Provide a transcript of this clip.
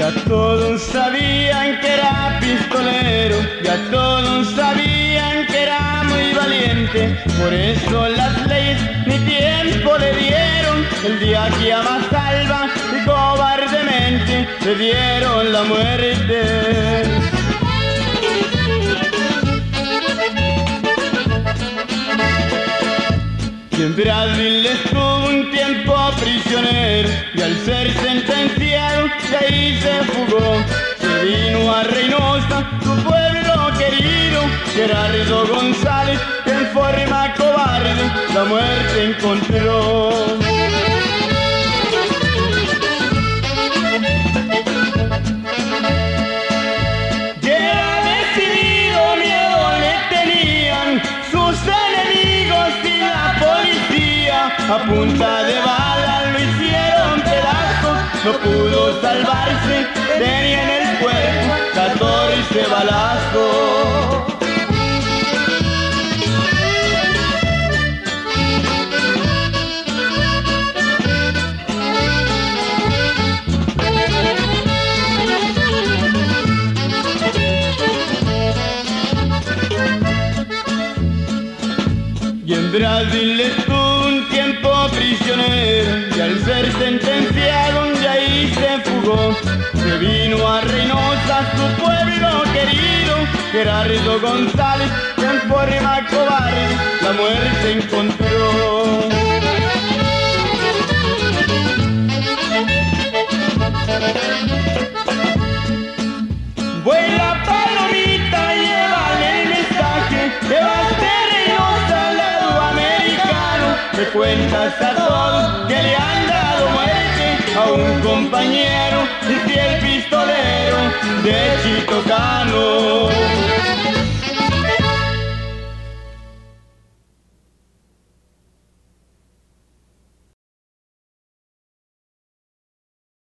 Ya todos sabían que era pistolero, ya todos sabían que era muy valiente, por eso las leyes ni tiempo le dieron. El día que a mansalva y cobardemente le dieron la muerte. En Brasil estuvo un tiempo prisionero y al ser sentenciado de ahí se fugó. Se vino a Reynosa, su pueblo querido, Gerardo González, que en forma cobarde la muerte encontró. Ya decidido miedo le tenían sus enemigos y la policía, a punta de bala lo hicieron pedazos, no pudo salvarse, tenía en el cuerpo 14 balazos. Y en Brasil estuvo un tiempo prisionero y al ser sentenciado de ahí se fugó. Se vino a Reynosa, su pueblo querido, Gerardo González, que en forma cobarde la muerte encontró. Vuela palomita, llévale el mensaje, llevaste Reynosa al lado americano. Le cuentas a todos que le han dado muerte a un compañero y fiel pistolero de Chito Cano.